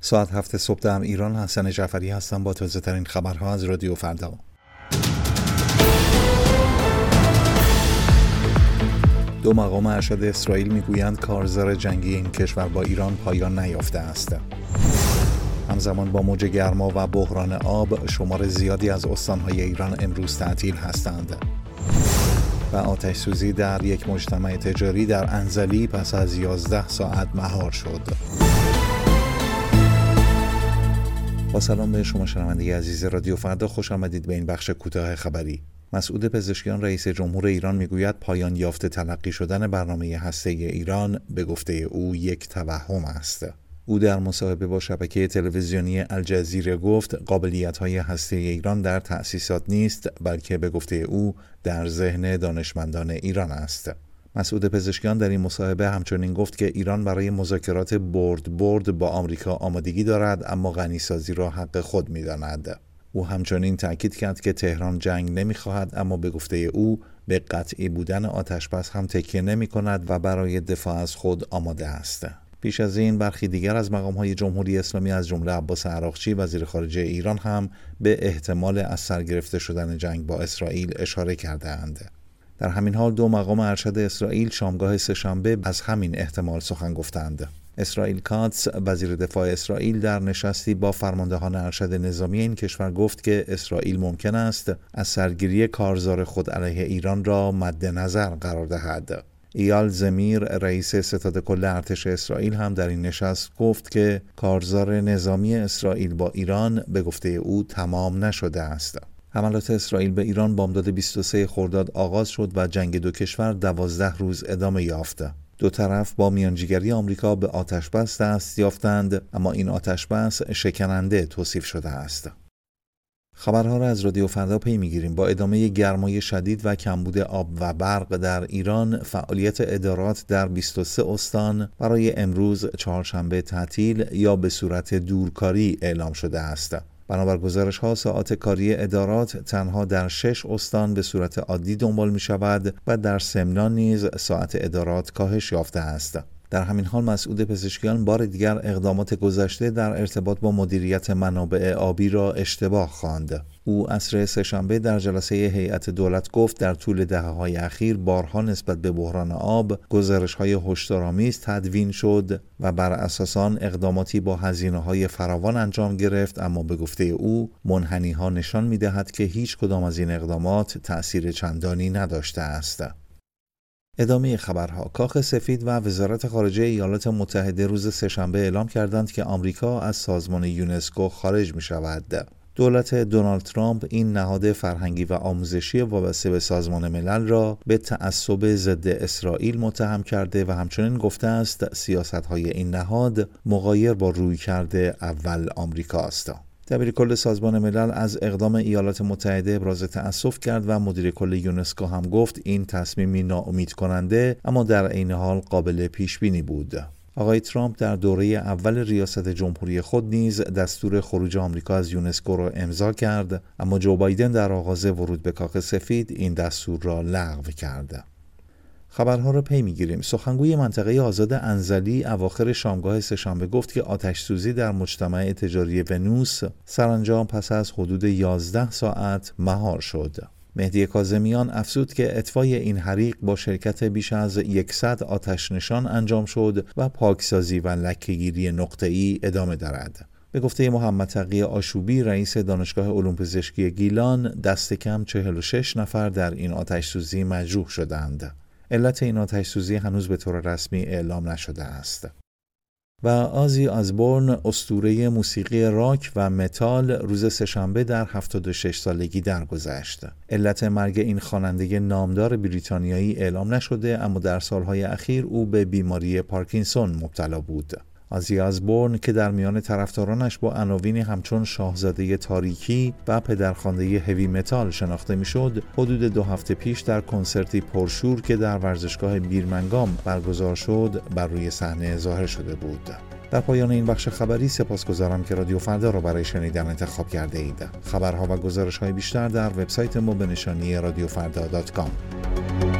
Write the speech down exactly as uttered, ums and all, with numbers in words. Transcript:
ساعت هفت صبح در ایران. حسن جعفری هستم با تازه ترین خبرها از رادیو فردا. دو مقام ارشد اسرائیل میگویند کارزار جنگی این کشور با ایران پایان نیافته است. همزمان با موج گرما و بحران آب، شمار زیادی از استانهای ایران امروز تعطیل هستند. و آتش سوزی در یک مجتمع تجاری در انزلی پس از یازده ساعت مهار شد. با سلام به شما شنونده عزیز رادیو فردا، خوش آمدید به این بخش کوتاه خبری. مسعود پزشکیان رئیس جمهور ایران میگوید پایان یافته تلقی شدن برنامه هسته‌ای ایران به گفته او یک توهم است. او در مصاحبه با شبکه تلویزیونی الجزیره گفت قابلیت‌های هسته‌ای ایران در تأسیسات نیست، بلکه به گفته او در ذهن دانشمندان ایران است. مسعود پزشکیان در این مصاحبه همچنین گفت که ایران برای مذاکرات برد برد با آمریکا آمادگی دارد، اما غنیسازی را حق خود می‌داند. او همچنین تأکید کرد که تهران جنگ نمی‌خواهد، اما به گفته او به قطعی بودن آتش‌بس هم تکیه نمی‌کند و برای دفاع از خود آماده است. پیش از این برخی دیگر از مقام‌های جمهوری اسلامی از جمله عباس عراقچی وزیر خارجه ایران هم به احتمال از سر گرفته شدن جنگ با اسرائیل اشاره کرده‌اند. در همین حال دو مقام ارشد اسرائیل شامگاه سه‌شنبه از همین احتمال سخن گفتند. اسرائیل کاتس وزیر دفاع اسرائیل در نشستی با فرماندهان ارشد نظامی این کشور گفت که اسرائیل ممکن است از سرگیری کارزار خود علیه ایران را مد نظر قرار دهد. ایال زمیر رئیس ستاد کل ارتش اسرائیل هم در این نشست گفت که کارزار نظامی اسرائیل با ایران به گفته او تمام نشده است. حملات اسرائیل به ایران بامداد بیست و سوم خرداد آغاز شد و جنگ دو کشور دوازده روز ادامه یافت. دو طرف با میانجیگری آمریکا به آتش‌بس دست یافتند، اما این آتش‌بس شکننده توصیف شده است. خبرها را از رادیو فردا پی می‌گیریم. با ادامه گرمای شدید و کمبود آب و برق در ایران، فعالیت ادارات در بیست و سه استان برای امروز چهارشنبه تعطیل یا به صورت دورکاری اعلام شده است. بنابر گزارش‌ها ساعات کاری ادارات تنها در شش استان به صورت عادی دنبال می‌شود و در سمنان نیز ساعت ادارات کاهش یافته است. در همین حال مسعود پزشکیان بار دیگر اقدامات گذشته در ارتباط با مدیریت منابع آبی را اشتباه خواند. او عصر سه‌شنبه در جلسه هیئت دولت گفت در طول دهه‌های اخیر بارها نسبت به بحران آب گزارش‌های هشدارآمیز تدوین شد و بر اساس آن اقداماتی با هزینه‌های فراوان انجام گرفت، اما به گفته او منحنی‌ها نشان می‌دهد که هیچ کدام از این اقدامات تأثیر چندانی نداشته است. ادامه خبرها. کاخ سفید و وزارت خارجه ایالات متحده روز سه‌شنبه اعلام کردند که آمریکا از سازمان یونسکو خارج می شود. دولت دونالد ترامپ این نهاد فرهنگی و آموزشی وابسته به سازمان ملل را به تعصب ضد اسرائیل متهم کرده و همچنین گفته است سیاست‌های این نهاد مغایر با رویکرد اول آمریکا است. دبیر کل سازمان ملل از اقدام ایالات متحده ابراز تأسف کرد و مدیر کل یونسکو هم گفت این تصمیمی ناامید کننده اما در عین حال قابل پیش بینی بود. آقای ترامپ در دوره اول ریاست جمهوری خود نیز دستور خروج آمریکا از یونسکو را امضا کرد، اما جو بایدن در آغاز ورود به کاخ سفید این دستور را لغو کرد. خبرها را پی می‌گیریم. سخنگوی منطقه آزاد انزلی اواخر شامگاه سه‌شنبه گفت که آتش سوزی در مجتمع تجاری ونوس سرانجام پس از حدود یازده ساعت مهار شد. مهدی کاظمیان افزود که اطفای این حریق با شرکت بیش از صد آتش نشان انجام شد و پاکسازی و لکه‌گیری نقطه‌ای ادامه دارد. به گفته محمد تقی آشوبی رئیس دانشگاه علوم پزشکی گیلان، دست کم چهل و شش نفر در این آتش سوزی مجروح شدند. علت این آتش سوزی هنوز به طور رسمی اعلام نشده است. و آزی آزبورن اسطوره موسیقی راک و متال روز سه‌شنبه در هفتاد و شش سالگی درگذشت. علت مرگ این خواننده نامدار بریتانیایی اعلام نشده، اما در سالهای اخیر او به بیماری پارکینسون مبتلا بود. آزی آزبورن که در میان طرفدارانش با عناوینی همچون شاهزاده تاریکی و پدرخوانده هوی متال شناخته میشد، حدود دو هفته پیش در کنسرتی پرشور که در ورزشگاه بیرمنگام برگزار شد بر روی صحنه ظاهر شده بود. در پایان این بخش خبری سپاسگزارم که رادیو فردا را برای شنیدن انتخاب کرده اید. خبرها و گزارش‌های بیشتر در وبسایت ما به نشانی رادیو فردا دات کام.